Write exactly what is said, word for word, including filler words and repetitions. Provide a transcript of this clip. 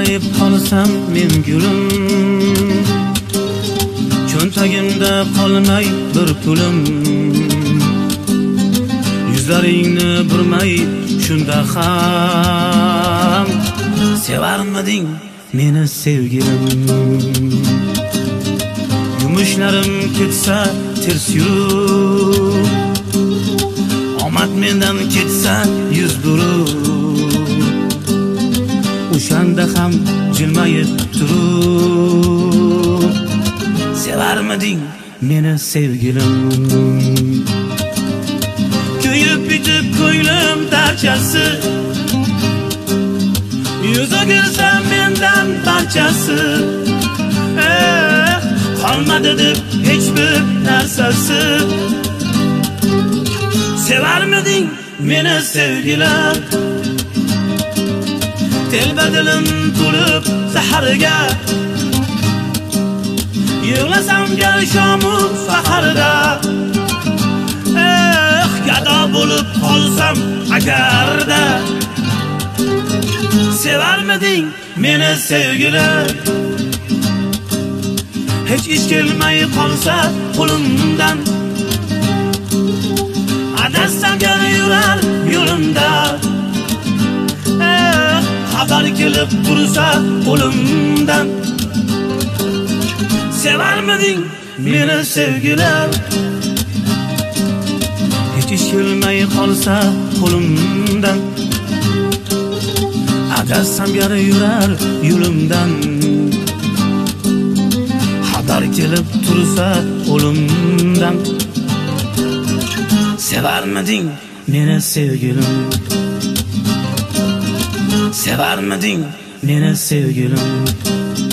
garib qolsam men gulim, cho'ntagimda qolmay bir pulim, yuzlaringni burmay shunda ham sevarmiding meni sevgilim. Yumushlarim ketsa ters yurib, omad mendan ketsa yuz burib, o'shanda ham jilmayib turib sevarmiding meni sevgilim. Kuyib bitib ko'nglim darchasi, yuz o'girsa mendan barchasi, eh, qolmadi deb hech bir narsasi. Sevarmiding meni sevgilim. Telbadilim to'lib saharga, yig'lasam gal shomu saharda, eh, gado bo'lib qolsam agarda. Sevarmiding meni sevgilim. Hech ish kelmay qolsa qo'limdan, adashsam yana yurar yo'limda, eh, xabar kelib tursa qo'limdan. Sevarmiding meni sevgilim. Hech ish kelmay qolsa qo'limdan, adashsam yana yurar yo'limdan, xabar kelib tursa qo'limdan. Sevarmiding meni sevgilim. Sevarmiding meni sevgilim.